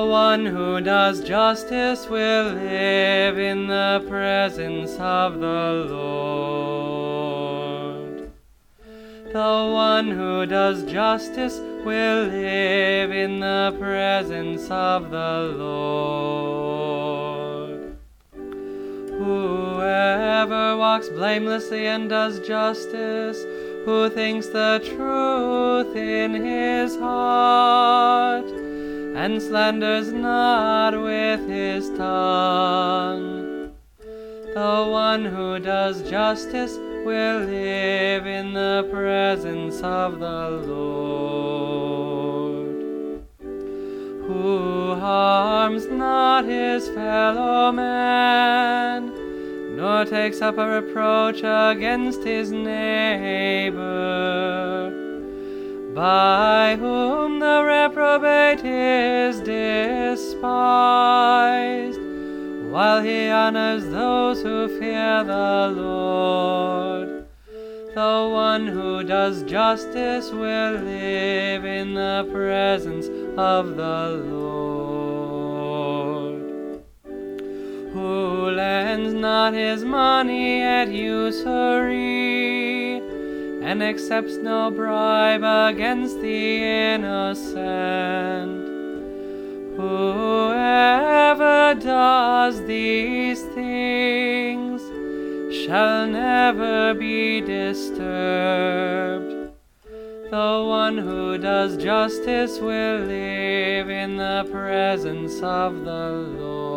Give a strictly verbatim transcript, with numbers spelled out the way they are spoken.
one who does justice will live in the presence of the Lord. The one who does justice will live in the presence of the Lord. Whoever walks blamelessly and does justice, who thinks the truth in his heart, and slanders not with his tongue. The one who does justice will live in the presence of the Lord. Who harms not his fellow man, nor takes up a reproach against his neighbor, by whom the reprobate is despised, while he honors those who fear the Lord. The one who does justice will live in the presence of the Lord. Who lends not his money at usury, and accepts no bribe against the innocent. Whoever does these things shall never be disturbed. The one who does justice will live in the presence of the Lord.